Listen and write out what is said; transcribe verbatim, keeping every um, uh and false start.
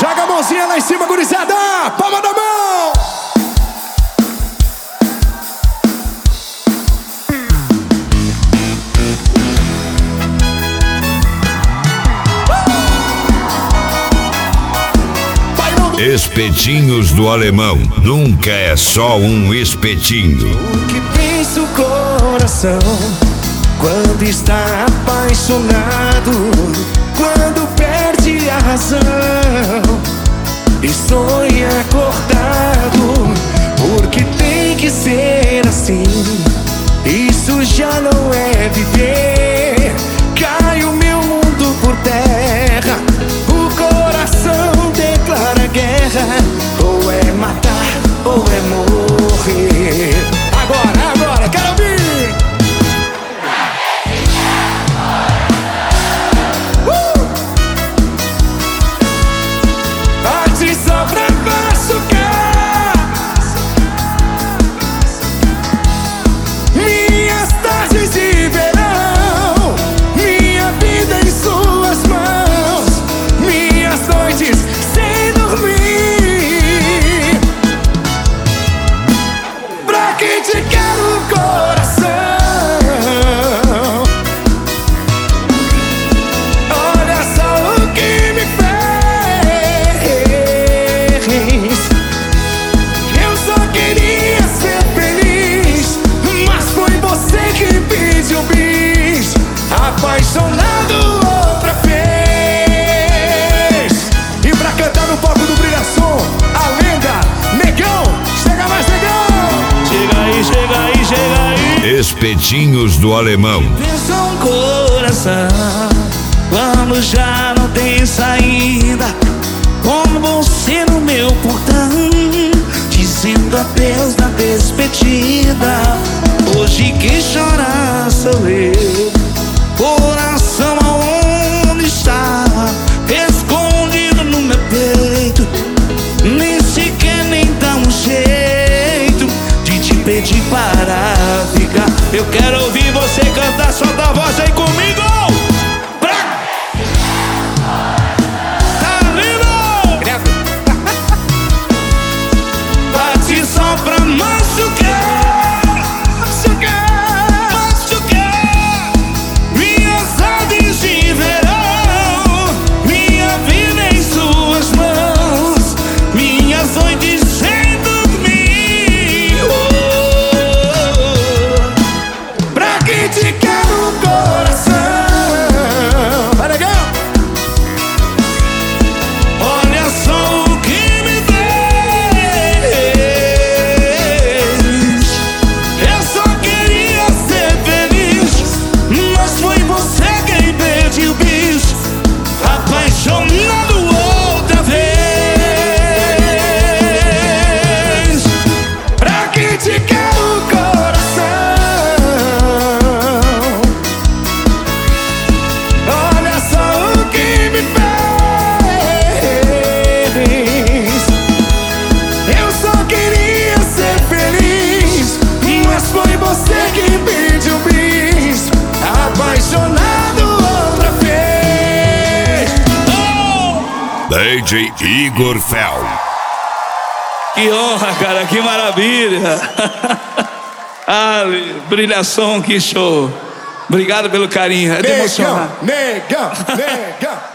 Joga a mãozinha lá em cima, gurizada. Palma da mão. Espetinhos do Alemão. Nunca é só um espetinho. O que pensa o coração quando está apaixonado, quando perde a razão e sonha acordado? Porque tem que ser assim, isso já não é viver. Cai o meu mundo por terra, o coração declara guerra. Ou é matar ou é morrer. Agora, agora, quero ouvir. uh! Bate só pra machucar minhas tardes de verão, minha vida em suas mãos, minhas noites sem dormir. Pra quem te quero, coração, olha só o que me fez. Eu só queria ser feliz, mas foi você que pediu bis. Apaixonado outra vez. E pra cantar no palco do Brilhação, a lenda Negão. Chega mais, Negão. Chega aí, chega aí, chega aí. Espetinhos do Alemão. Pensa um coração quando já não tem saída, como você no meu portão, dizendo adeus na despedida. Hoje quem chora sou eu. Coração aonde está? Escondido no meu peito. Nem sequer nem dá um jeito de te pedir para ficar. Eu quero ouvir você cantar, solta a voz aí comigo. Pra... Tá lindo? Bate só pra machucar, machucar, machucar minhas tardes de verão, minha vida em suas mãos, minhas noites sem dormir. Oh, pra quem te quero, coração. Vai, Negão. Olha só o que me fez. Eu só queria ser feliz, mas foi você quem pediu bis. Apaixonado outra vez. Pra quem te quero, coração, olha só o que me fez. Eu só queria ser feliz, mas foi você que pediu bis. Apaixonado outra vez. Oh! D J Igor Fel. Que honra, cara, que maravilha. Ah, Brilhação, que show. Obrigado pelo carinho, é de Negão, emocionar. negão, negão.